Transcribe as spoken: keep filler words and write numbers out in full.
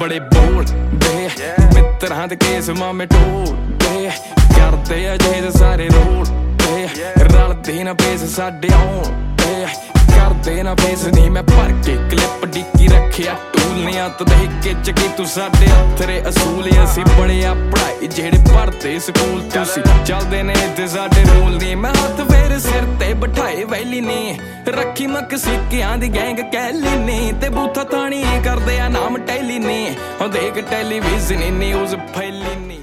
बड़े बोलदे मित्रां दे केस मामे ढोलदे करदे अजे सारे रोलदे रलदे ना पेस साडे आउंदे करदे ना पेस नहीं मैं भर के क्लिप डिक्की रखिया टूल ने हत्थ दे खिच के तू साडे हत्थरे असूल असीं बड़िया पढ़ाई जेहड़े पढ़दे स्कूल तुसीं चलदे ने इत्थे साडे रूल नहीं मैं हत्थ फेर सिर ते बिठाए वैली ने रखी मक सिक्कियां दी गैंग कैली ने ते बूथा थाणी करदे आ नाम टैली ने देख टेलीविजन न्यूज़ फैली ने।